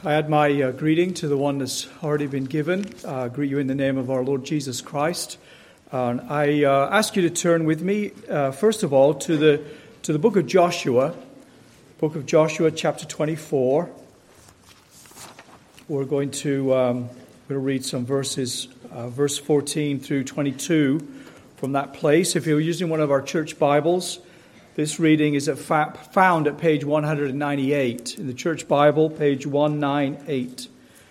I add my greeting to the one that's already been given. Greet you in the name of our Lord Jesus Christ. I ask you to turn with me, first of all, to the book of Joshua, chapter 24. We're going to read some verses, verse 14 through 22 from that place. If you're using one of our church Bibles, this reading is found at page 198 in the church Bible, page 198.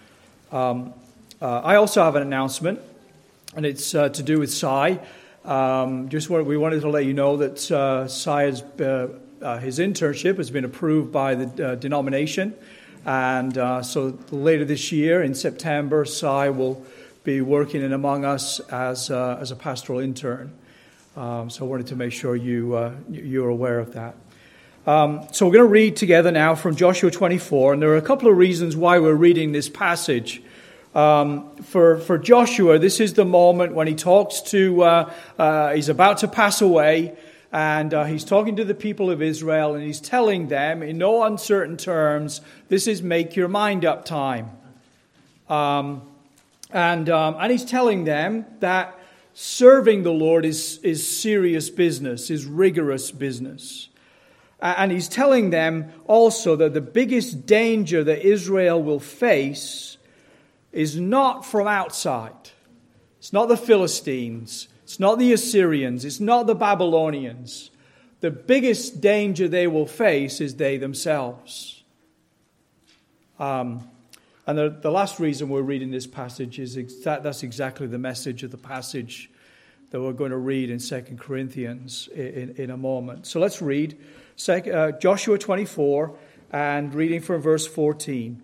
I also have an announcement, and it's to do with Si. We wanted to let you know that Si's his internship has been approved by the denomination, and so later this year in September, Si will be working in among us as a pastoral intern. So I wanted to make sure you're aware of that. So we're going to read together now from Joshua 24, and there are a couple of reasons why we're reading this passage. For Joshua, this is the moment when he talks to, he's about to pass away, and he's talking to the people of Israel, and he's telling them in no uncertain terms, this is make your mind up time. And he's telling them that serving the Lord is serious business, is rigorous business. And he's telling them also that the biggest danger that Israel will face is not from outside. It's not the Philistines. It's not the Assyrians. It's not the Babylonians. The biggest danger they will face is they themselves. And the last reason we're reading this passage is that's exactly the message of the passage that we're going to read in 2 Corinthians in a moment. So let's read Joshua 24 and reading from verse 14.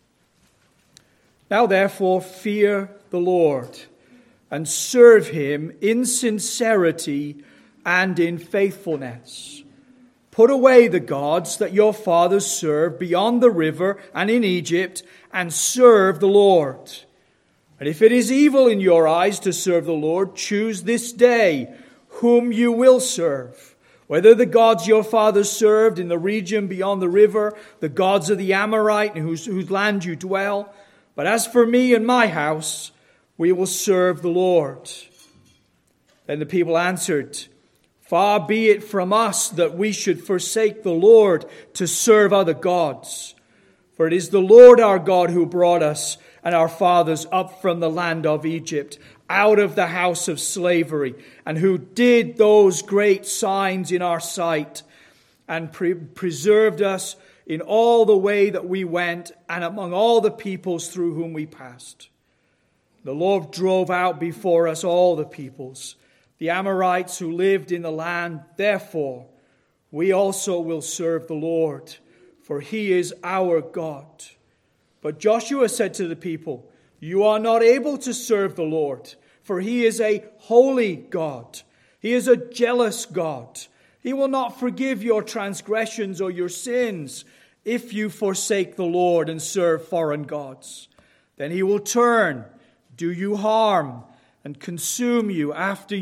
Now therefore fear the Lord and serve him in sincerity and in faithfulness. Put away the gods that your fathers served beyond the river and in Egypt, and serve the Lord. And if it is evil in your eyes to serve the Lord, choose this day whom you will serve, whether the gods your fathers served in the region beyond the river, the gods of the Amorite in whose land you dwell. But as for me and my house, we will serve the Lord. Then the people answered, Far be it from us that we should forsake the Lord to serve other gods. For it is the Lord our God who brought us and our fathers up from the land of Egypt, out of the house of slavery, and who did those great signs in our sight, and preserved us in all the way that we went, and among all the peoples through whom we passed. The Lord drove out before us all the peoples, the Amorites who lived in the land. Therefore, we also will serve the Lord, for he is our God. But Joshua said to the people, You are not able to serve the Lord, for he is a holy God. He is a jealous God. He will not forgive your transgressions or your sins if you forsake the Lord and serve foreign gods. Then he will turn, do you harm, and consume you after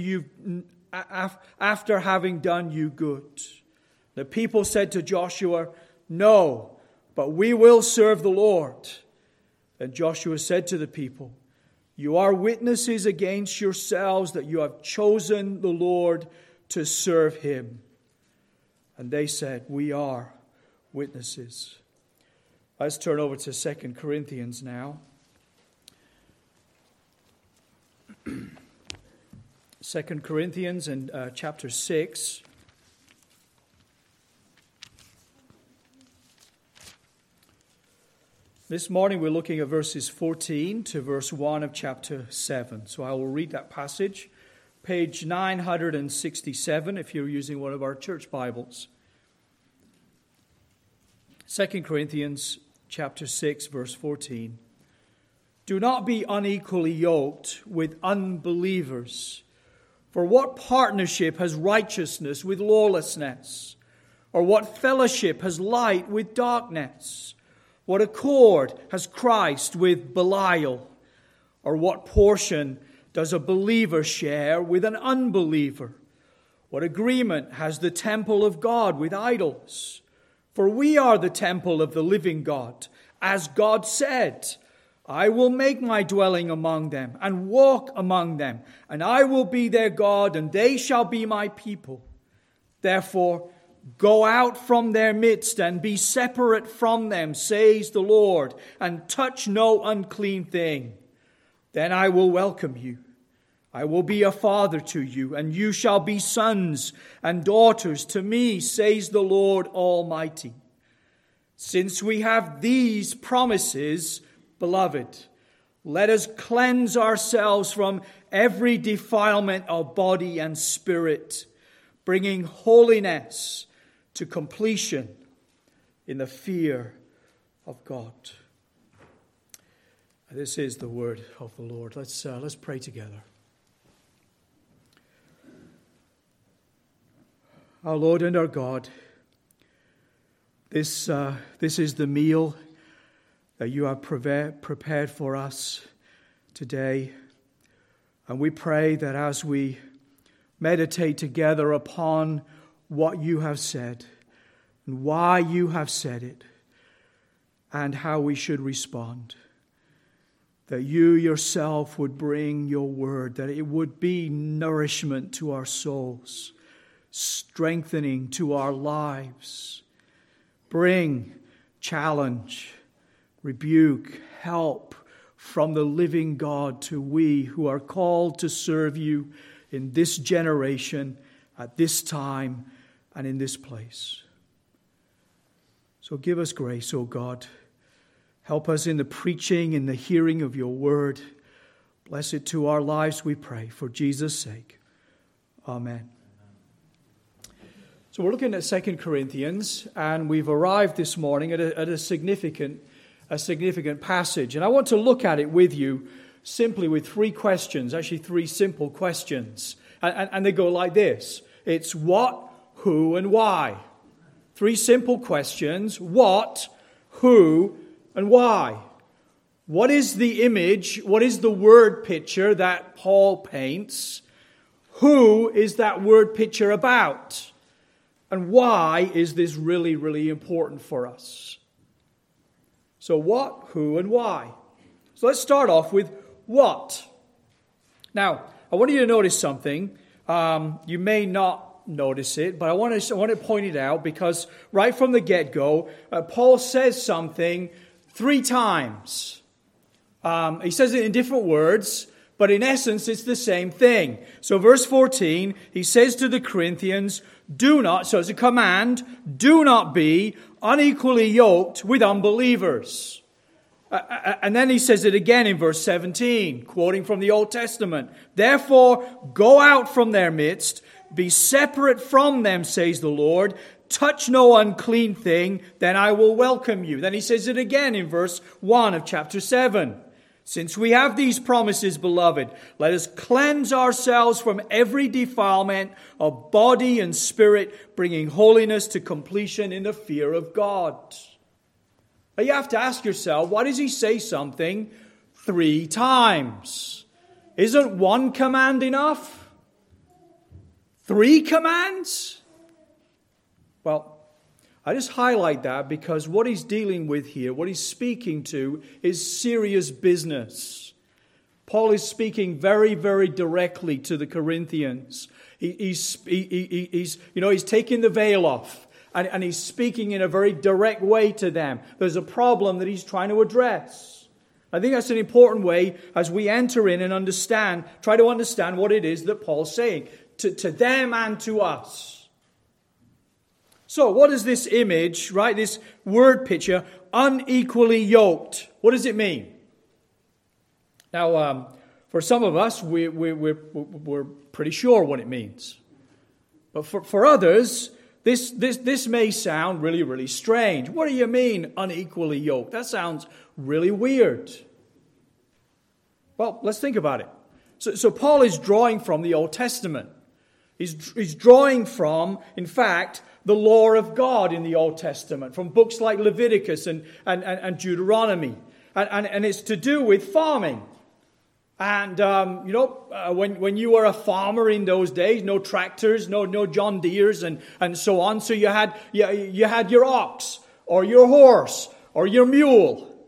having done you good. The people said to Joshua, No, but we will serve the Lord. Then Joshua said to the people, You are witnesses against yourselves that you have chosen the Lord to serve him. And they said, We are witnesses. Let's turn over to 2 Corinthians now. 2 Corinthians and chapter 6. This morning we're looking at verses 14 to verse 1 of chapter 7. So I will read that passage, page 967 if you're using one of our church Bibles. 2 Corinthians chapter 6 verse 14. Do not be unequally yoked with unbelievers. For what partnership has righteousness with lawlessness? Or what fellowship has light with darkness? What accord has Christ with Belial? Or what portion does a believer share with an unbeliever? What agreement has the temple of God with idols? For we are the temple of the living God, as God said, I will make my dwelling among them and walk among them, and I will be their God, and they shall be my people. Therefore, go out from their midst and be separate from them, says the Lord, and touch no unclean thing. Then I will welcome you. I will be a father to you, and you shall be sons and daughters to me, says the Lord Almighty. Since we have these promises, beloved, let us cleanse ourselves from every defilement of body and spirit, bringing holiness to completion in the fear of God. This is the word of the Lord. Let's pray together. Our Lord and our God, this is the meal that you have prepared for us today. And we pray that as we meditate together upon what you have said and why you have said it and how we should respond, that you yourself would bring your word, that it would be nourishment to our souls, strengthening to our lives. Bring challenge, rebuke, help from the living God to we who are called to serve you in this generation, at this time, and in this place. So give us grace, O God. Help us in the preaching, in the hearing of your word. Bless it to our lives, we pray, for Jesus' sake. Amen. So we're looking at 2 Corinthians, and we've arrived this morning at a significant passage. And I want to look at it with you simply with three questions, actually three simple questions. And they go like this. It's what, who, and why. Three simple questions. What, who, and why. What is the image, what is the word picture that Paul paints? Who is that word picture about? And why is this really, really important for us? So what, who, and why? So let's start off with what. Now, I want you to notice something. You may not notice it, but I want to point it out because right from the get-go, Paul says something three times. He says it in different words, but in essence, it's the same thing. So verse 14, he says to the Corinthians, do not, so it's a command, do not be unequally yoked with unbelievers. And then he says it again in verse 17, quoting from the Old Testament. Therefore, go out from their midst, be separate from them, says the Lord. Touch no unclean thing, then I will welcome you. Then he says it again in verse 1 of chapter 7. Since we have these promises, beloved, let us cleanse ourselves from every defilement of body and spirit, bringing holiness to completion in the fear of God. Now you have to ask yourself, why does he say something three times? Isn't one command enough? Three commands? Well, I just highlight that because what he's dealing with here, what he's speaking to, is serious business. Paul is speaking very, very directly to the Corinthians. He's taking the veil off, and he's speaking in a very direct way to them. There's a problem that he's trying to address. I think that's an important way as we enter in and try to understand what it is that Paul's saying to them and to us. So what is this image, right? This word picture, unequally yoked. What does it mean? Now, for some of us, we're pretty sure what it means. But for others, this may sound really, really strange. What do you mean, unequally yoked? That sounds really weird. Well, let's think about it. So Paul is drawing from the Old Testament. He's drawing from, in fact, the law of God in the Old Testament, from books like Leviticus and Deuteronomy. And it's to do with farming. And, when you were a farmer in those days, no tractors, no John Deeres and so on. So you had your ox or your horse or your mule.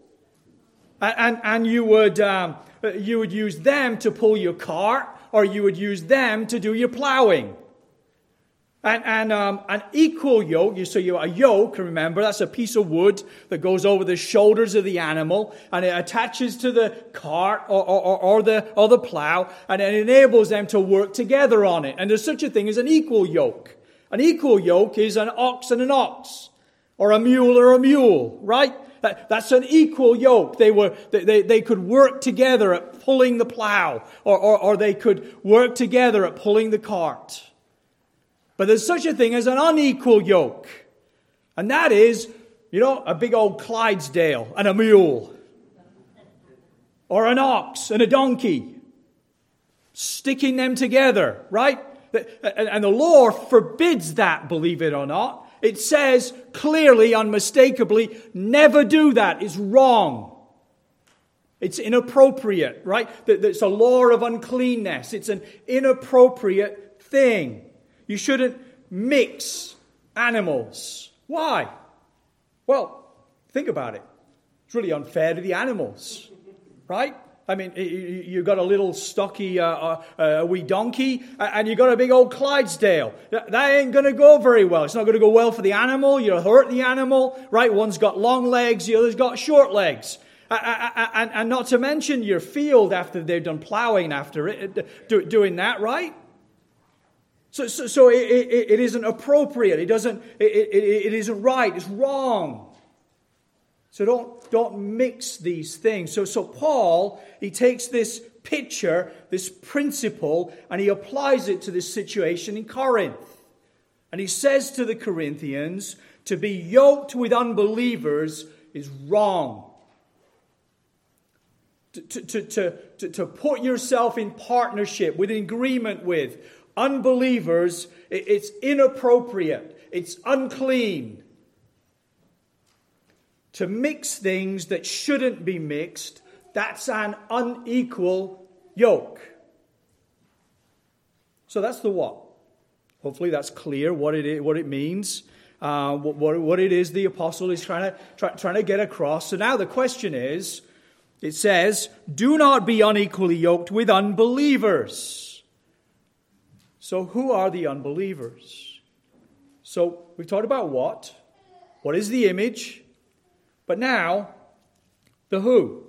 And you would use them to pull your cart, or you would use them to do your plowing. And an equal yoke, a yoke, remember, that's a piece of wood that goes over the shoulders of the animal, and it attaches to the cart or the plow, and it enables them to work together on it. And there's such a thing as an equal yoke. An equal yoke is an ox and an ox, or a mule, right? That's an equal yoke. They could work together at pulling the plow, or they could work together at pulling the cart. But there's such a thing as an unequal yoke. And that is, a big old Clydesdale and a mule. Or an ox and a donkey. Sticking them together, right? And the law forbids that, believe it or not. It says clearly, unmistakably, never do that. It's wrong. It's inappropriate, right? It's a law of uncleanness. It's an inappropriate thing. You shouldn't mix animals. Why? Well, think about it. It's really unfair to the animals, right? I mean, you've got a little stocky wee donkey, and you've got a big old Clydesdale. That ain't going to go very well. It's not going to go well for the animal. You'll hurt the animal, right? One's got long legs, the other's got short legs. And not to mention your field after they're done plowing after it, doing that, right? So it isn't appropriate. It isn't right. It's wrong. So don't mix these things. So Paul, he takes this picture, this principle, and he applies it to this situation in Corinth. And he says to the Corinthians, to be yoked with unbelievers is wrong. To put yourself in partnership, in agreement with unbelievers, it's inappropriate. It's unclean. To mix things that shouldn't be mixed, that's an unequal yoke. So that's the what. Hopefully that's clear what it means, what it is the apostle is trying to get across. So now the question is, it says, do not be unequally yoked with unbelievers. So who are the unbelievers? So we've talked about what. What is the image? But now, the who.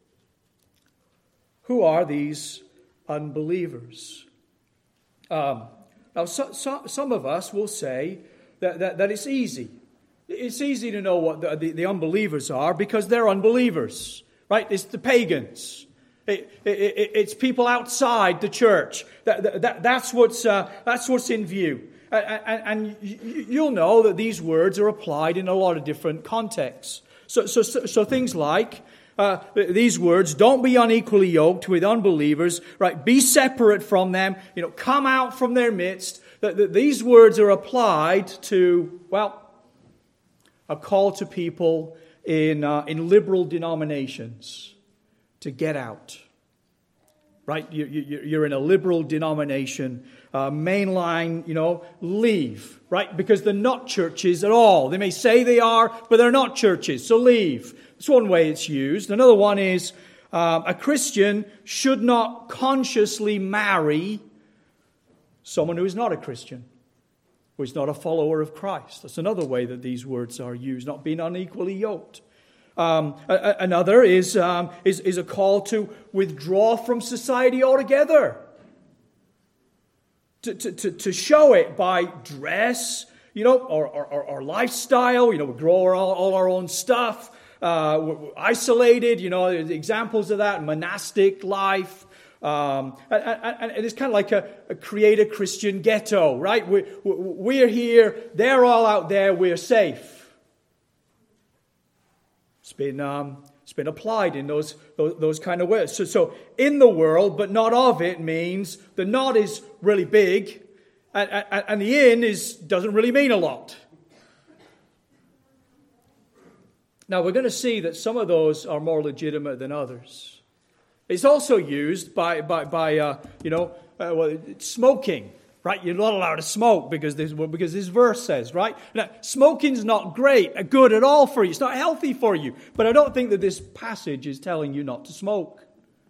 Who are these unbelievers? Now, some of us will say that it's easy. It's easy to know what the unbelievers are because they're unbelievers, right? It's the pagans. It's people outside the church. That's what's in view. And you'll know that these words are applied in a lot of different contexts. So things like these words, don't be unequally yoked with unbelievers, right? Be separate from them, come out from their midst. These words are applied to, a call to people in liberal denominations to get out. Right? You're in a liberal denomination, mainline, leave. Right? Because they're not churches at all. They may say they are, but they're not churches. So leave. That's one way it's used. Another one is a Christian should not consciously marry someone who is not a Christian, who is not a follower of Christ. That's another way that these words are used, not being unequally yoked. Another is a call to withdraw from society altogether. To show it by dress, or lifestyle. We grow all our own stuff. We're isolated. Examples of that: monastic life. And it's kind of like a create a Christian ghetto, right? We're here. They're all out there. We're safe. It's been applied in those kind of ways. So in the world, but not of it, means the not is really big, and the in doesn't really mean a lot. Now we're going to see that some of those are more legitimate than others. It's also used by smoking. right? You're not allowed to smoke because this verse says, right? Now, smoking's not good at all for you. It's not healthy for you. But I don't think that this passage is telling you not to smoke.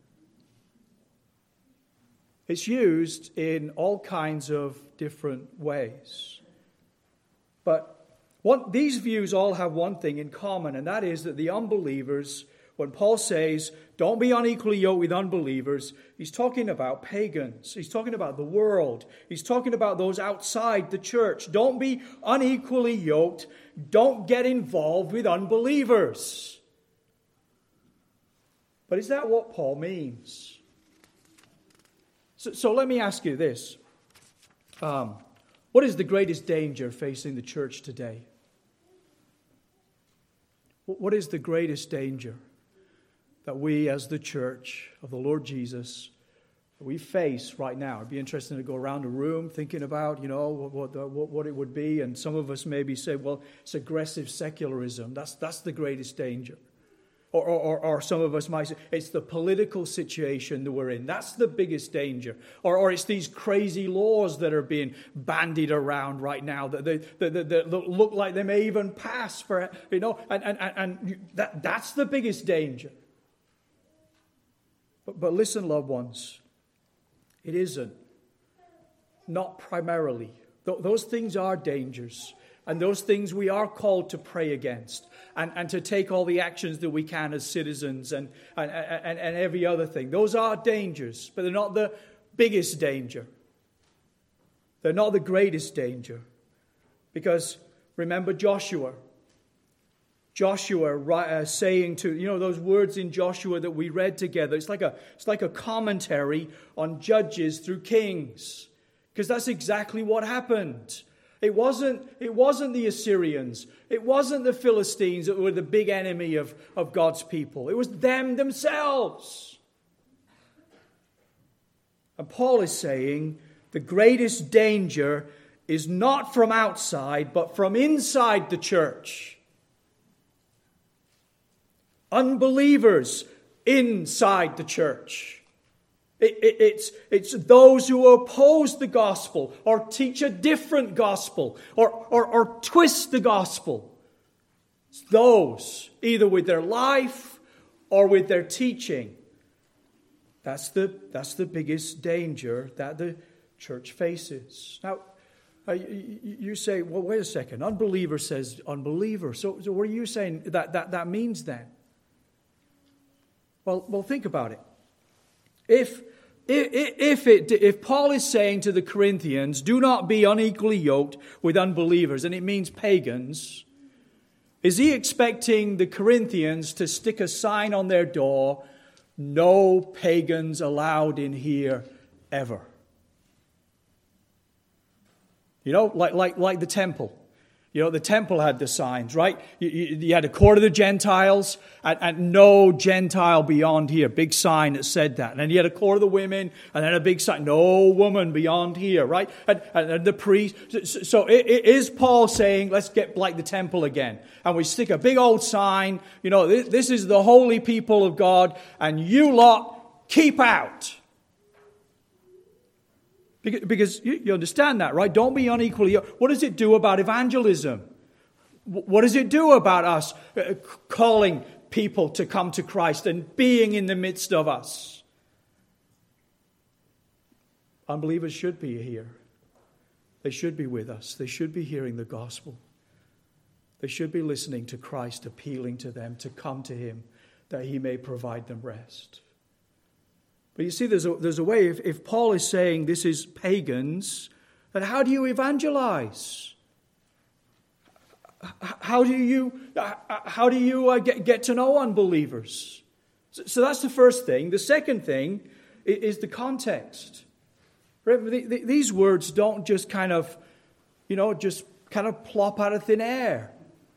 It's used in all kinds of different ways. But these views all have one thing in common, and that is that the unbelievers, when Paul says, don't be unequally yoked with unbelievers, he's talking about pagans. He's talking about the world. He's talking about those outside the church. Don't be unequally yoked. Don't get involved with unbelievers. But is that what Paul means? So let me ask you this. What is the greatest danger facing the church today? What is the greatest danger that we as the church of the Lord Jesus, we face right now? It'd be interesting to go around the room thinking about, what it would be. And some of us maybe say, well, it's aggressive secularism. That's the greatest danger. Or some of us might say, it's the political situation that we're in. That's the biggest danger. Or it's these crazy laws that are being bandied around right now that look like they may even pass for, and that's the biggest danger. But listen, loved ones, it isn't. Not primarily. Those things are dangers. And those things we are called to pray against and to take all the actions that we can as citizens and every other thing. Those are dangers, but they're not the biggest danger. They're not the greatest danger. Because remember Joshua. Joshua saying to, those words in Joshua that we read together. It's like a commentary on Judges through Kings. Because that's exactly what happened. It wasn't the Assyrians. It wasn't the Philistines that were the big enemy of God's people. It was them themselves. And Paul is saying the greatest danger is not from outside, but from inside the church. Unbelievers inside the church. It's those who oppose the gospel or teach a different gospel or twist the gospel. It's those, either with their life or with their teaching. That's the biggest danger that the church faces. Now, you say, well, wait a second. Unbeliever says unbeliever. So what are you saying that means then? Well, think about it. If Paul is saying to the Corinthians, do not be unequally yoked with unbelievers, and it means pagans, is he expecting the Corinthians to stick a sign on their door, no pagans allowed in here ever? Like the temple. The temple had the signs, right? You had a court of the Gentiles and no Gentile beyond here. Big sign that said that. And then you had a court of the women and then a big sign, no woman beyond here, right? And the priest. So is Paul saying, let's get like the temple again? And we stick a big old sign, this is the holy people of God and you lot keep out. Because you understand that, right? Don't be unequally. What does it do about evangelism? What does it do about us calling people to come to Christ and being in the midst of us? Unbelievers should be here. They should be with us. They should be hearing the gospel. They should be listening to Christ, appealing to them to come to him that he may provide them rest. But you see, there's a way, if Paul is saying this is pagans, then how do you evangelize? How do you get to know unbelievers? So that's the first thing. The second thing is the context. These words don't just kind of plop out of thin air.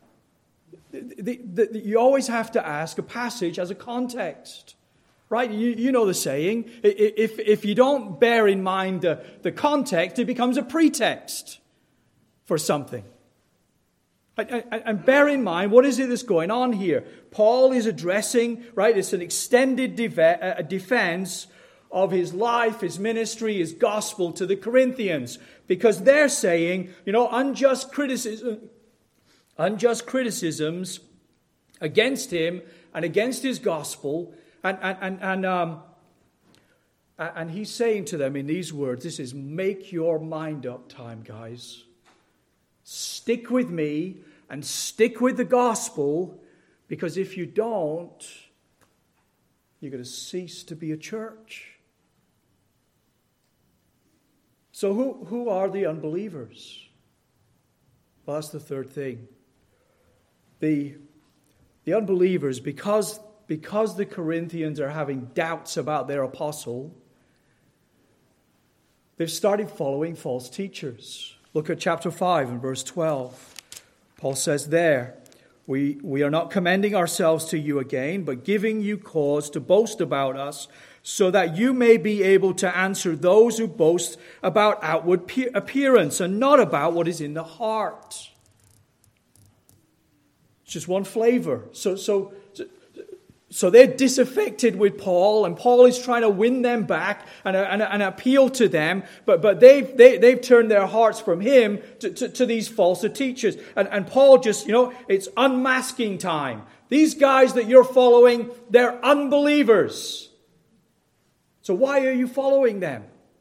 You always have to ask a passage as a context. Right? You know the saying, if you don't bear in mind the context, it becomes a pretext for something. And bear in mind, what is it that's going on here? Paul is addressing, right, it's an extended defense of his life, his ministry, his gospel to the Corinthians. Because they're saying, unjust criticisms against him and against his gospel. And he's saying to them in these words, this is make your mind up time, guys. Stick with me and stick with the gospel, because if you don't, you're going to cease to be a church. So who are the unbelievers? Well, that's the third thing. The unbelievers, because the Corinthians are having doubts about their apostle, they've started following false teachers. Look at chapter 5 and verse 12. Paul says there, we are not commending ourselves to you again, but giving you cause to boast about us, so that you may be able to answer those who boast about outward appearance and not about what is in the heart. It's just one flavor. So they're disaffected with Paul, and Paul is trying to win them back and appeal to them, but they've turned their hearts from him to these false teachers. And Paul just, it's unmasking time. These guys that you're following, they're unbelievers. So why are you following them?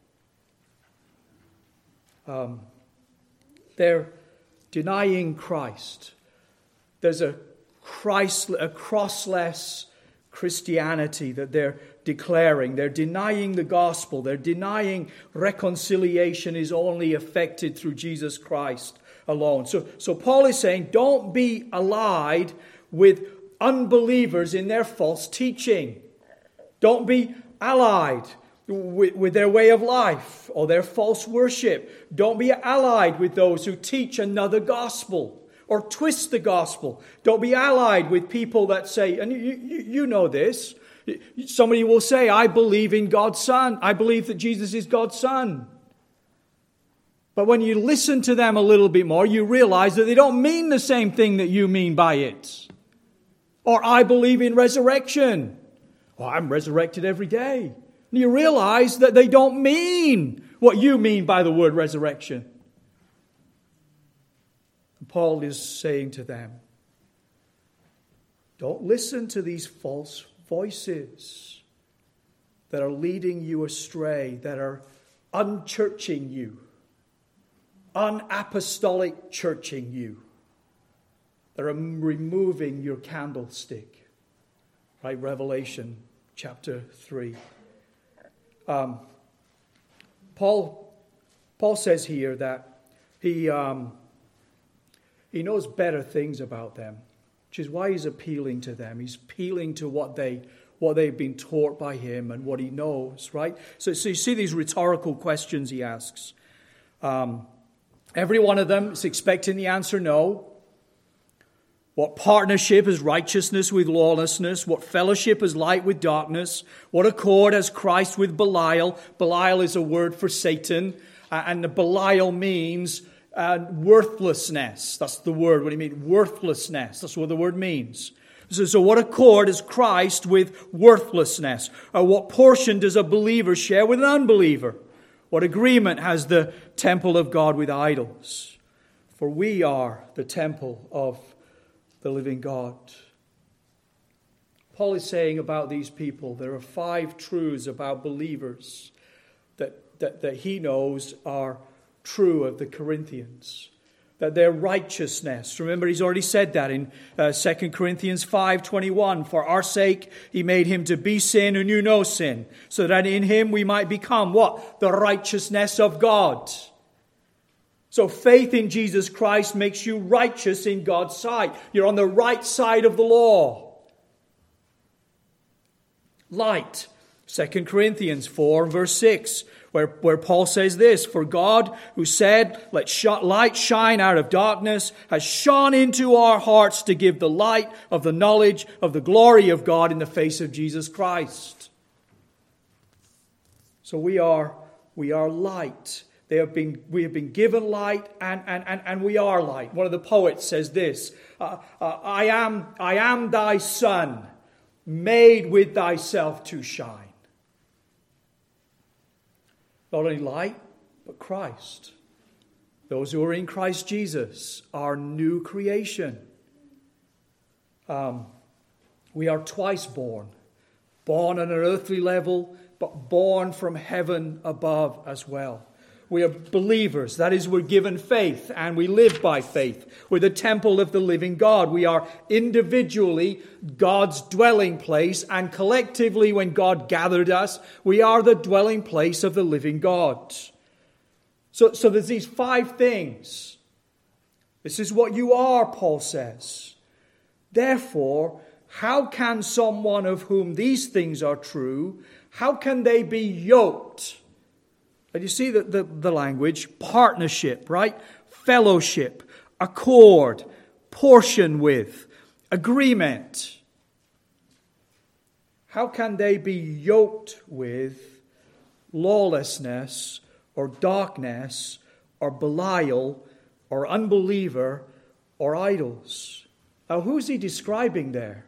They're denying Christ. There's a crossless Christianity that they're declaring. They're denying the gospel. They're denying reconciliation is only effected through Jesus Christ alone. So Paul is saying, don't be allied with unbelievers in their false teaching. Don't be allied with their way of life or their false worship. Don't be allied with those who teach another gospel or twist the gospel. Don't be allied with people that say, and you know this, somebody will say, I believe in God's Son. I believe that Jesus is God's Son. But when you listen to them a little bit more, you realize that they don't mean the same thing that you mean by it. Or I believe in resurrection. Well, I'm resurrected every day. And you realize that they don't mean what you mean by the word resurrection. And Paul is saying to them, don't listen to these false voices that are leading you astray, that are unchurching you, unapostolic churching you, that are removing your candlestick. Right, Revelation chapter 3. Paul says here that he knows better things about them, which is why he's appealing to them. He's appealing to what they've been taught by him and what he knows, right? So you see these rhetorical questions he asks. Every one of them is expecting the answer no. What partnership is righteousness with lawlessness? What fellowship is light with darkness? What accord has Christ with Belial? Belial is a word for Satan, and Belial means worthlessness. That's the word. What do you mean? Worthlessness. That's what the word means. So what accord is Christ with worthlessness? Or what portion does a believer share with an unbeliever? What agreement has the temple of God with idols? For we are the temple of the living God. Paul is saying about these people, there are 5 truths about believers that he knows are true of the Corinthians. That their righteousness, remember he's already said that in 2 Corinthians 5:21, for our sake he made him to be sin who knew no sin, so that in him we might become what? The righteousness of God. So faith in Jesus Christ makes you righteous in God's sight. You're on the right side of the law. Light. 2 Corinthians 4 verse 6, where Paul says this, for God, who said, let light shine out of darkness, has shone into our hearts to give the light of the knowledge of the glory of God in the face of Jesus Christ. So we are light. We have been given light and we are light. One of the poets says this, I am thy son, made with thyself to shine. Not only light, but Christ. Those who are in Christ Jesus are new creation. We are twice born. Born on an earthly level, but born from heaven above as well. We are believers. That is, we're given faith and we live by faith. We're the temple of the living God. We are individually God's dwelling place, and collectively, when God gathered us, we are the dwelling place of the living God. So there's these 5 things. This is what you are, Paul says. Therefore, how can someone of whom these things are true, how can they be yoked? And you see the language, partnership, right? Fellowship, accord, portion with, agreement. How can they be yoked with lawlessness or darkness or Belial or unbeliever or idols? Now, who's he describing there?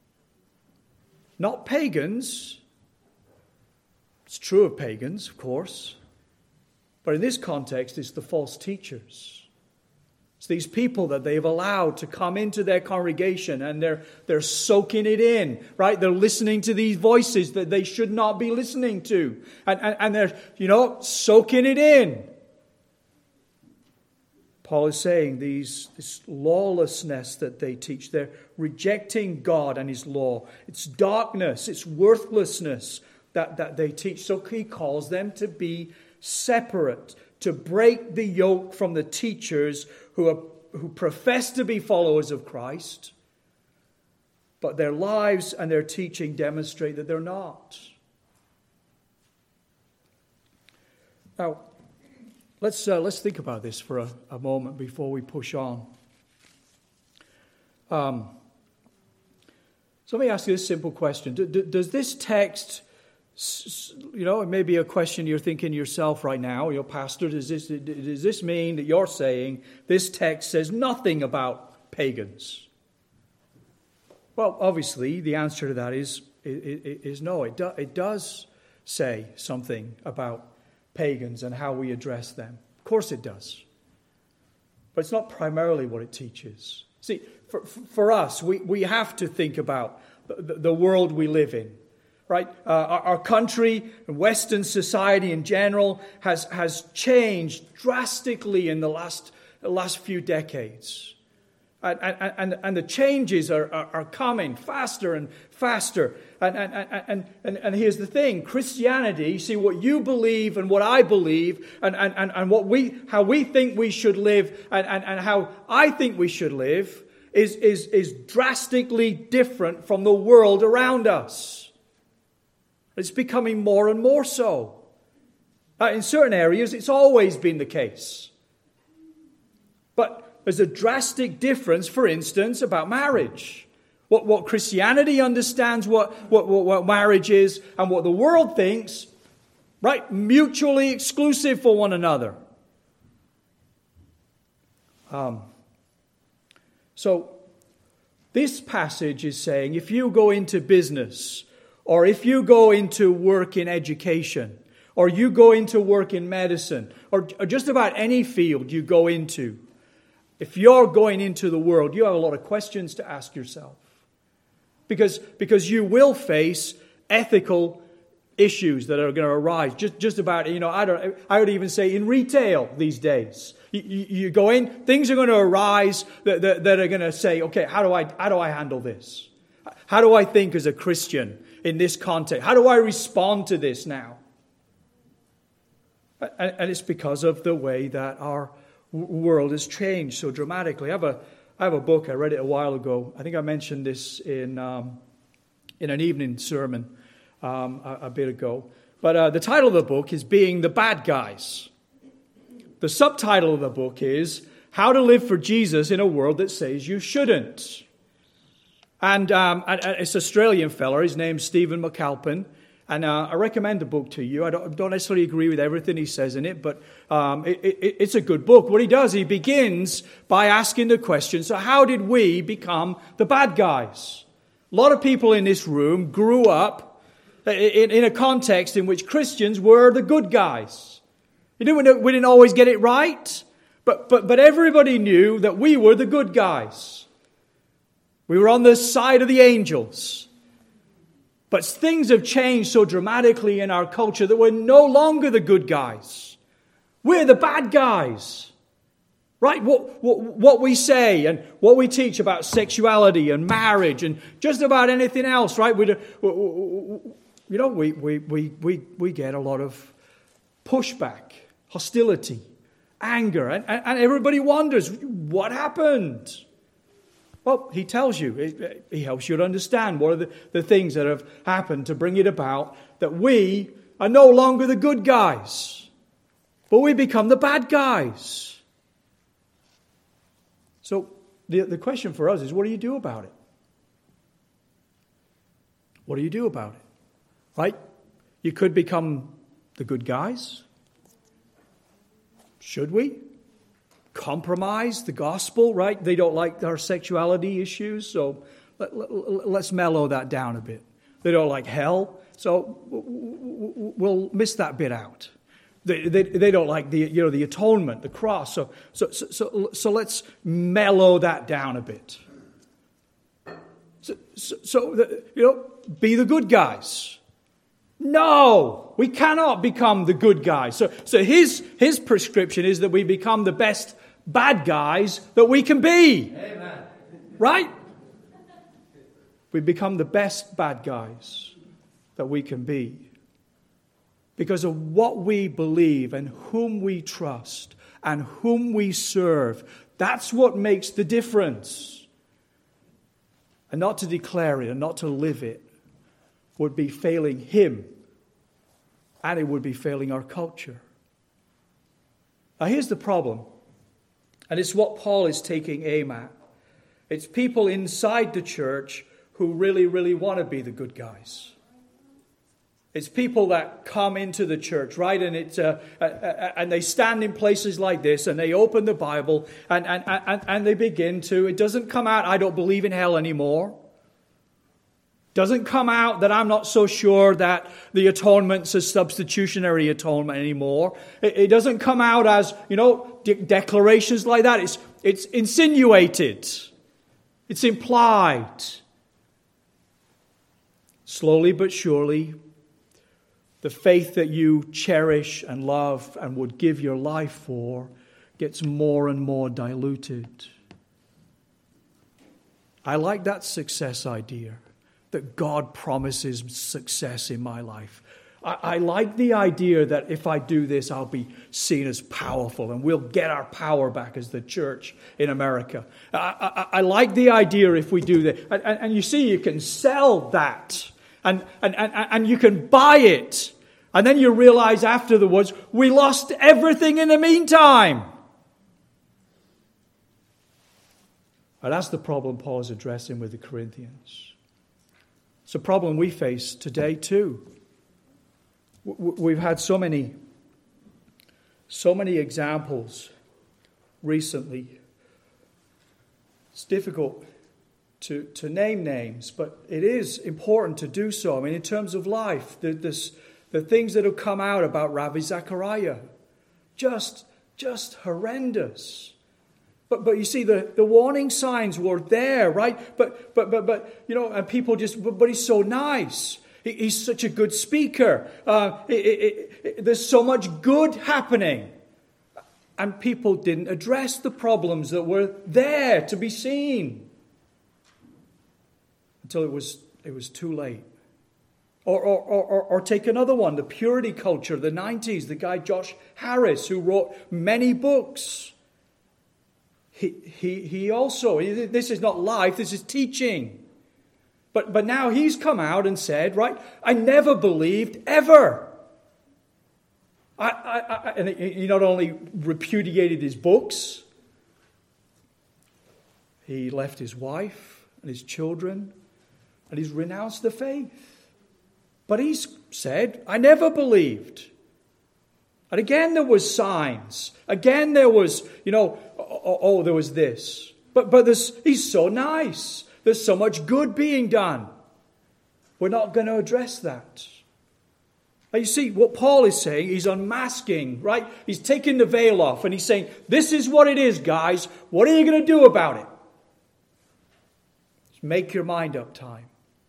Not pagans. It's true of pagans, of course. But in this context, it's the false teachers. It's these people that they've allowed to come into their congregation, and they're soaking it in, right? They're listening to these voices that they should not be listening to. And they're, soaking it in. Paul is saying this lawlessness that they teach, they're rejecting God and His law. It's darkness, it's worthlessness that they teach. So he calls them to be separate, to break the yoke from the teachers who profess to be followers of Christ, but their lives and their teaching demonstrate that they're not. Now, let's think about this for a moment before we push on. So let me ask you this simple question. Does this text, it may be a question you're thinking yourself right now, Pastor, does this mean that you're saying this text says nothing about pagans? Well, obviously, the answer to that is no. It does say something about pagans and how we address them. Of course it does. But it's not primarily what it teaches. See, for us, we have to think about the world we live in. Right? Our country, Western society in general, has changed drastically in the last few decades. And the changes are coming faster and faster. And here's the thing: Christianity, see, what you believe and what I believe, and how we think we should live, and how I think we should live, is drastically different from the world around us. It's becoming more and more so. In certain areas, it's always been the case. But there's a drastic difference, for instance, about marriage. What Christianity understands what marriage is and what the world thinks, right? Mutually exclusive for one another. So this passage is saying if you go into business, or if you go into work in education, or you go into work in medicine, or just about any field you go into, if you're going into the world, you have a lot of questions to ask yourself. Because you will face ethical issues that are going to arise. Just about, I would even say in retail these days. You go in, things are going to arise that are going to say, okay, how do I handle this? How do I think as a Christian in this context? How do I respond to this now? And it's because of the way that our world has changed so dramatically. I have a book. I read it a while ago. I think I mentioned this in an evening sermon a bit ago. But the title of the book is Being the Bad Guys. The subtitle of the book is How to Live for Jesus in a World That Says You Shouldn't. And it's an Australian fella. His name's Stephen McAlpin. And I recommend the book to you. I don't necessarily agree with everything he says in it, but it's a good book. What he does, he begins by asking the question, so how did we become the bad guys? A lot of people in this room grew up in a context in which Christians were the good guys. We didn't always get it right, but everybody knew that we were the good guys. We were on the side of the angels. But things have changed so dramatically in our culture that we're no longer the good guys. We're the bad guys. Right? What we say and what we teach about sexuality and marriage and just about anything else, right? We get a lot of pushback, hostility, anger, and everybody wonders, what happened? Well, he tells you, he helps you to understand what are the things that have happened to bring it about that we are no longer the good guys, but we become the bad guys. So the question for us is, what do you do about it? What do you do about it? Right? You could become the good guys. Should we? Compromise the gospel, right? They don't like our sexuality issues, so let's mellow that down a bit. They don't like hell, so we'll miss that bit out. They don't like the atonement, the cross, so let's mellow that down a bit. Be the good guys. No, we cannot become the good guys. So his prescription is that we become the best bad guys that we can be. Amen. Right? We become the best bad guys that we can be. Because of what we believe and whom we trust and whom we serve. That's what makes the difference. And not to declare it and not to live it would be failing him. And it would be failing our culture. Now here's the problem. And it's what Paul is taking aim at. It's people inside the church who really, really want to be the good guys. It's people that come into the church, right? And and they stand in places like this and they open the Bible and they begin to, it doesn't come out, I don't believe in hell anymore. Doesn't come out that I'm not so sure that the atonement's a substitutionary atonement anymore. It doesn't come out as, declarations like that. It's insinuated. It's implied. Slowly but surely, the faith that you cherish and love and would give your life for gets more and more diluted. I like that success idea, that God promises success in my life. I like the idea that if I do this, I'll be seen as powerful and we'll get our power back as the church in America. I like the idea if we do that. And you see, you can sell that. And you can buy it. And then you realize afterwards, we lost everything in the meantime. And that's the problem Paul is addressing with the Corinthians. It's a problem we face today too. We've had so many examples recently. It's difficult to name names, but it is important to do so. I mean, in terms of life, the things that have come out about Ravi Zachariah, just horrendous. But you see, the warning signs were there, right? But and people but he's so nice. He's such a good speaker. There's so much good happening. And people didn't address the problems that were there to be seen. Until it was too late. Or take another one, the purity culture of the 90s, the guy Josh Harris, who wrote many books. He also, this is not life, this is teaching. But now he's come out and said, right, I never believed ever. And he not only repudiated his books, he left his wife and his children, and he's renounced the faith. But he's said, I never believed. And again there was signs. Again there was, there was this. But he's so nice. There's so much good being done. We're not going to address that. Now you see, what Paul is saying, he's unmasking, right? He's taking the veil off and he's saying, this is what it is, guys. What are you going to do about it? Just make your mind up time.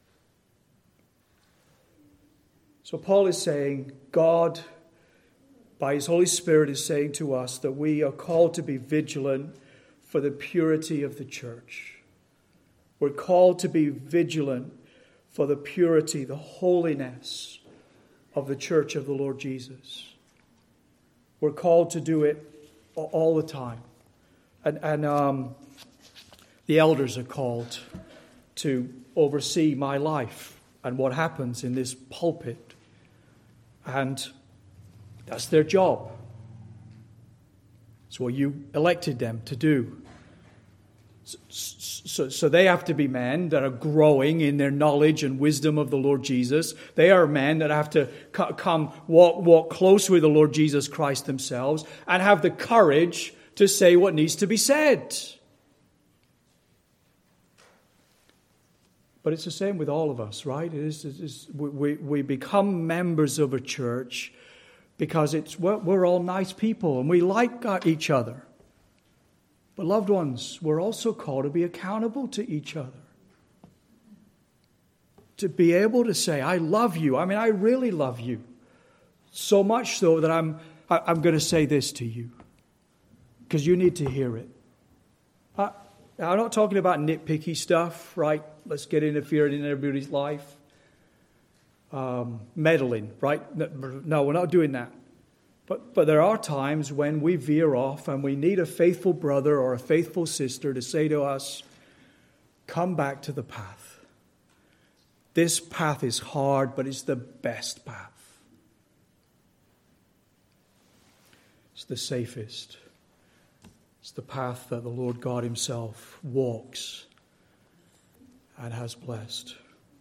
So Paul is saying, God, by his Holy Spirit, is saying to us that we are called to be vigilant for the purity of the church. We're called to be vigilant for the purity, the holiness of the church of the Lord Jesus. We're called to do it all the time. And the elders are called to oversee my life and what happens in this pulpit. And that's their job. It's what you elected them to do. So they have to be men that are growing in their knowledge and wisdom of the Lord Jesus. They are men that have to come walk close with the Lord Jesus Christ themselves and have the courage to say what needs to be said. But it's the same with all of us, right? We become members of a church because we're all nice people and we like each other. But loved ones, we're also called to be accountable to each other. To be able to say, I love you. I mean, I really love you. So much so that I'm going to say this to you. Because you need to hear it. I'm not talking about nitpicky stuff, right? Let's get interfered in everybody's life. Meddling, right? No, we're not doing that. But there are times when we veer off and we need a faithful brother or a faithful sister to say to us, come back to the path. This path is hard, but it's the best path. It's the safest. It's the path that the Lord God himself walks and has blessed.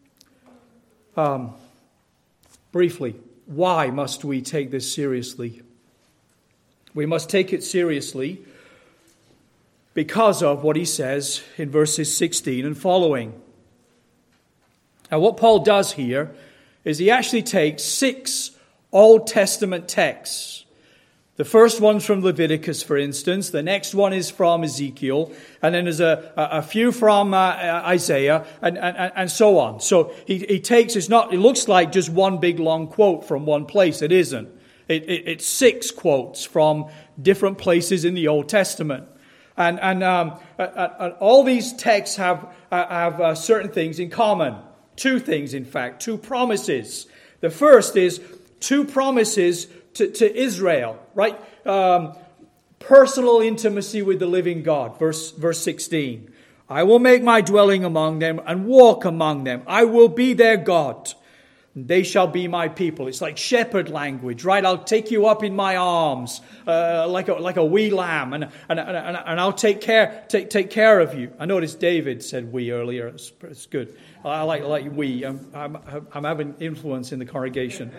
Briefly, why must we take this seriously? We must take it seriously because of what he says in verses 16 and following. Now, what Paul does here is he actually takes 6 Old Testament texts. The first one's from Leviticus, for instance. The next one is from Ezekiel. And then there's a few from Isaiah and so on. So he takes, it looks like just one big long quote from one place. It isn't. It's 6 quotes from different places in the Old Testament. And all these texts have certain things in common. 2 things, in fact. 2 promises. The first is 2 promises to Israel, right? Personal intimacy with the living God. Verse 16. I will make my dwelling among them and walk among them. I will be their God. And they shall be my people. It's like shepherd language, right? I'll take you up in my arms like a wee lamb, and I'll take care of you. I noticed David said we earlier. It's good. I like we. I'm having influence in the congregation.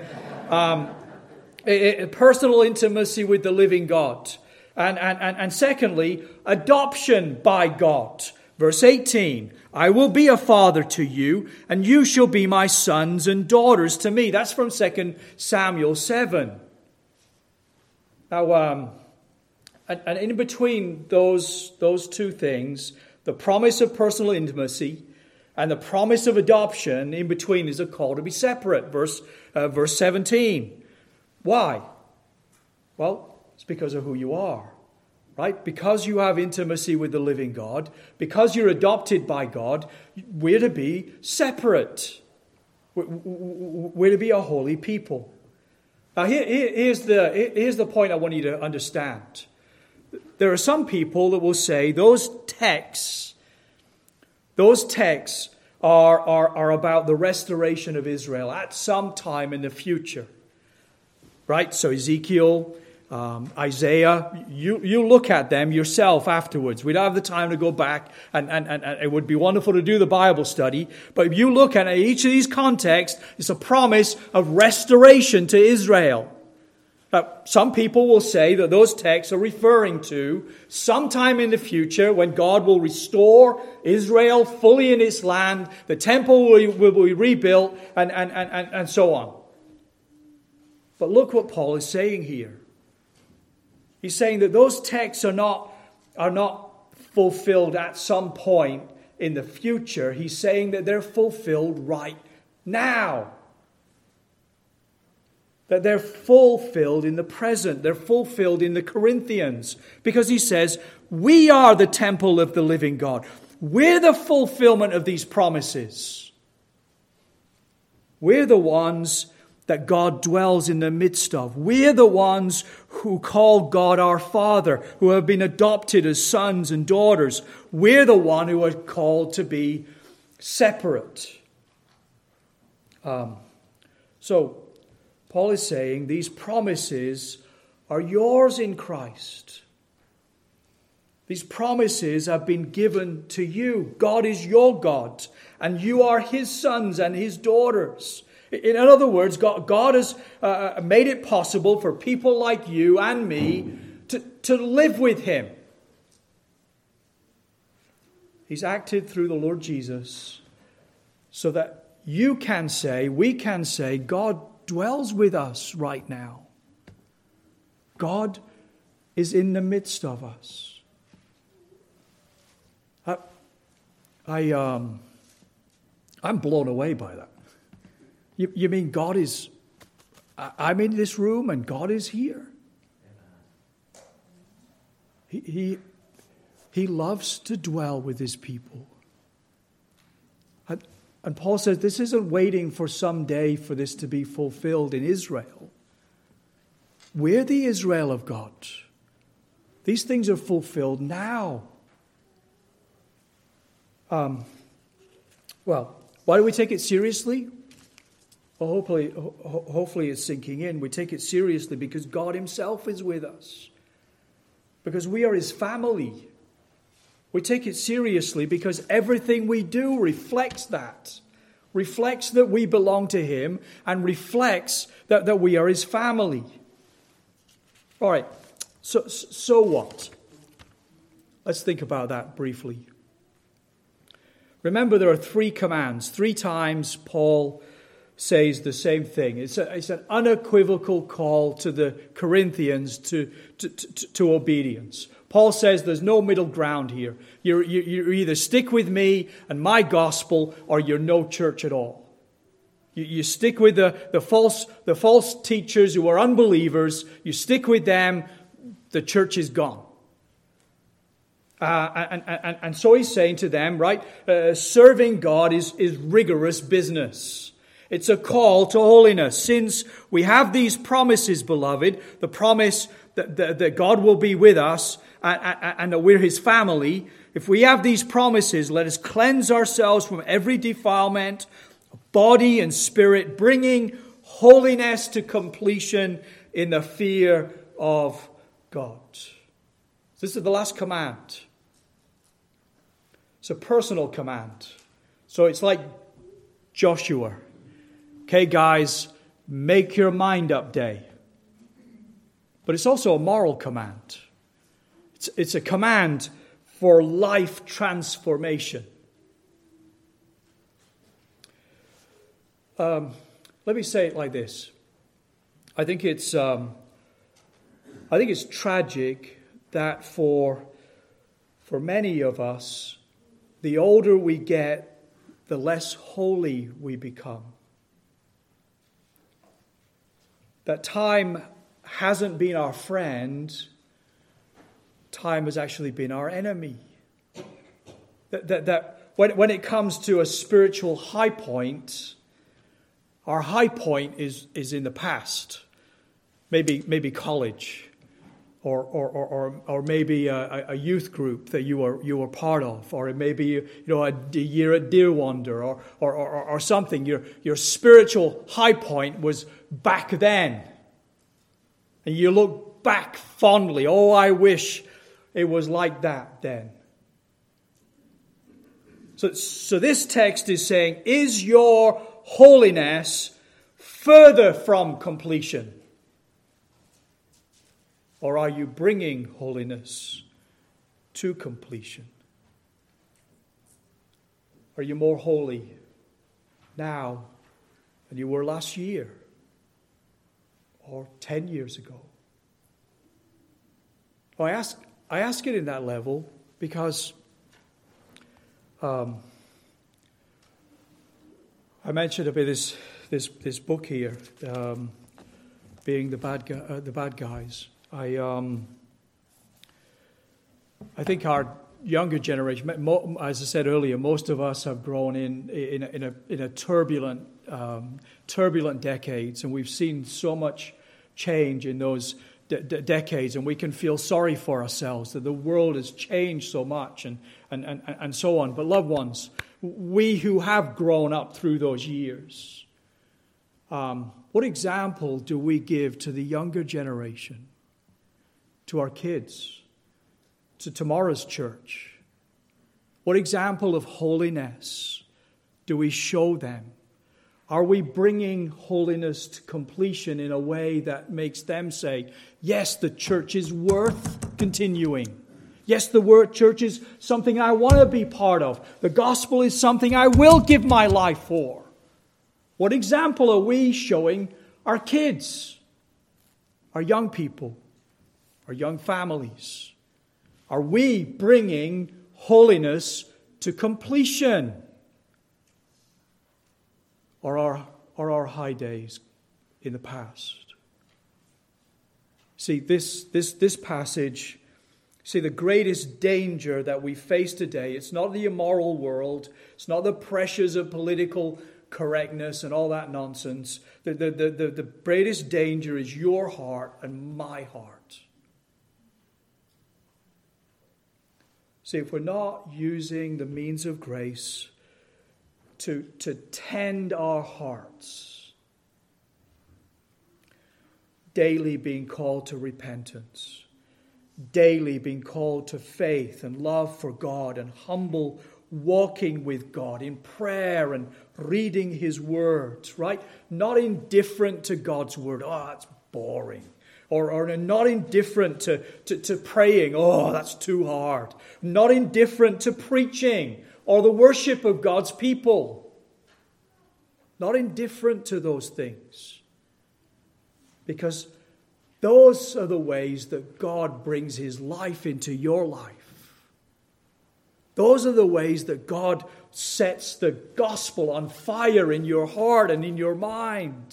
A personal intimacy with the living God. And secondly, adoption by God. Verse 18, I will be a father to you, and you shall be my sons and daughters to me. That's from 2 Samuel 7. Now, and in between those 2 things, the promise of personal intimacy and the promise of adoption, in between is a call to be separate. Verse 17. Why? Well, it's because of who you are, right? Because you have intimacy with the living God, because you're adopted by God, we're to be separate. We're to be a holy people. Now, here's the point I want you to understand. There are some people that will say those texts are about the restoration of Israel at some time in the future. Right? So Ezekiel, Isaiah, you look at them yourself afterwards. We don't have the time to go back, and it would be wonderful to do the Bible study. But if you look at each of these contexts, it's a promise of restoration to Israel. Now, some people will say that those texts are referring to sometime in the future when God will restore Israel fully in its land, the temple will be rebuilt, and so on. But look what Paul is saying here. He's saying that those texts are not fulfilled at some point in the future. He's saying that they're fulfilled right now. That they're fulfilled in the present. They're fulfilled in the Corinthians. Because he says, we are the temple of the living God. We're the fulfillment of these promises. We're the ones that God dwells in the midst of. We're the ones who call God our Father, who have been adopted as sons and daughters. We're the one who are called to be separate. So, Paul is saying these promises are yours in Christ. These promises have been given to you. God is your God, and you are his sons and his daughters. In other words, God has made it possible for people like you and me to live with him. He's acted through the Lord Jesus so that you can say, we can say, God dwells with us right now. God is in the midst of us. I'm blown away by that. You mean God is... I'm in this room and God is here? He loves to dwell with his people. And Paul says this isn't waiting for some day for this to be fulfilled in Israel. We're the Israel of God. These things are fulfilled now. Well, why do we take it seriously? Well, hopefully it's sinking in. We take it seriously because God himself is with us. Because we are his family. We take it seriously because everything we do reflects that. Reflects that we belong to him and reflects that we are his family. All right, so what? Let's think about that briefly. Remember, there are 3 commands. 3 times Paul says the same thing. It's an unequivocal call to the Corinthians to obedience. Paul says there's no middle ground here. You either stick with me and my gospel, or you're no church at all. You stick with the false teachers who are unbelievers. You stick with them, the church is gone. And so he's saying to them, right, serving God is rigorous business. It's a call to holiness. Since we have these promises, beloved, the promise that God will be with us and that we're his family, if we have these promises, let us cleanse ourselves from every defilement, body and spirit, bringing holiness to completion in the fear of God. This is the last command. It's a personal command. So it's like Joshua. Okay, guys, make your mind up day. But it's also a moral command. It's a command for life transformation. Let me say it like this. I think it's tragic that for many of us, the older we get, the less holy we become. That time hasn't been our friend, time has actually been our enemy. That when it comes to a spiritual high point, our high point is in the past. Maybe college. Or maybe a youth group that you were part of, or maybe a year at Deer Wonder, or something. Your spiritual high point was back then, and you look back fondly. Oh, I wish it was like that then. So this text is saying, is your holiness further from completion? Or are you bringing holiness to completion? Are you more holy now than you were last year? or 10 years ago? Well, I ask it in that level because I mentioned a bit this book here, being the bad guys. I think our younger generation, as I said earlier, most of us have grown in a turbulent decades, and we've seen so much change in those decades, and we can feel sorry for ourselves that the world has changed so much, and so on. But loved ones, we who have grown up through those years, what example do we give to the younger generation, to our kids, to tomorrow's church? What example of holiness do we show them? Are we bringing holiness to completion in a way that makes them say, yes, the church is worth continuing. Yes, the church is something I want to be part of. The gospel is something I will give my life for. What example are we showing our kids, our young people, our young families? Are we bringing holiness to completion? Or are our high days in the past? See, this passage, the greatest danger that we face today, it's not the immoral world, it's not the pressures of political correctness and all that nonsense. The greatest danger is your heart and my heart. See, if we're not using the means of grace to tend our hearts, daily being called to repentance, daily being called to faith and love for God and humble walking with God in prayer and reading His words, right? Not indifferent to God's word. Oh, that's boring. Or not indifferent to praying. Oh, that's too hard. Not indifferent to preaching or the worship of God's people. Not indifferent to those things. Because those are the ways that God brings His life into your life. Those are the ways that God sets the gospel on fire in your heart and in your mind.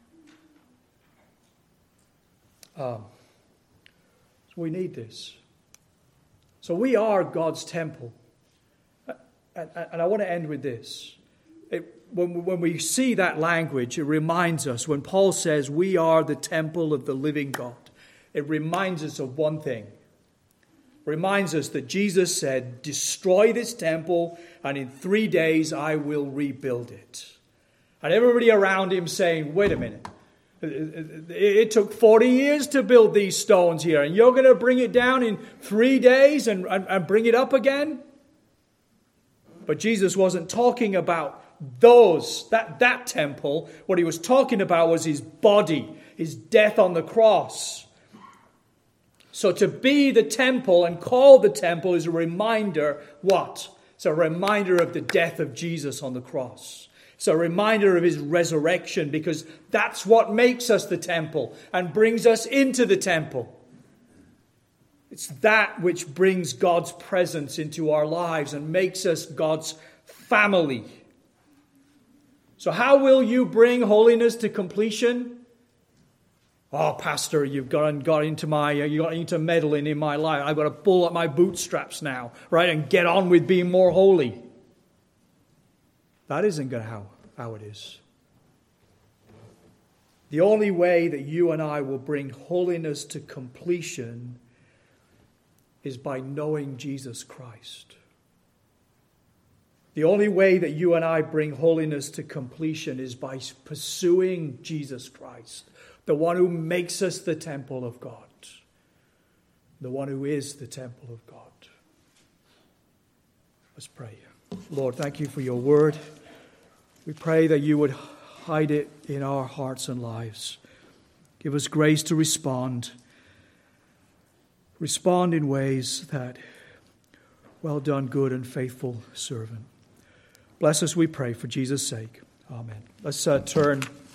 So we need this. So we are God's temple. And I want to end with this. When we see that language, it reminds us, when Paul says we are the temple of the living God, it reminds us of one thing. It reminds us that Jesus said, destroy this temple, and in 3 days I will rebuild it. And everybody around him saying, wait a minute. It took 40 years to build these stones here, and you're going to bring it down in 3 days and bring it up again? But Jesus wasn't talking about that temple. What he was talking about was his body, his death on the cross. So to be the temple and call the temple is a reminder, what? It's a reminder of the death of Jesus on the cross. It's a reminder of his resurrection, because that's what makes us the temple and brings us into the temple. It's that which brings God's presence into our lives and makes us God's family. So how will you bring holiness to completion? Oh, Pastor, you've got into meddling in my life. I've got to pull up my bootstraps now, right, and get on with being more holy. That isn't how it is. The only way that you and I will bring holiness to completion is by knowing Jesus Christ. The only way that you and I bring holiness to completion is by pursuing Jesus Christ, the one who makes us the temple of God, the one who is the temple of God. Let's pray. Lord, thank you for your word. We pray that you would hide it in our hearts and lives. Give us grace to respond. Respond in ways that, well done, good and faithful servant. Bless us, we pray, for Jesus' sake. Amen. Let's turn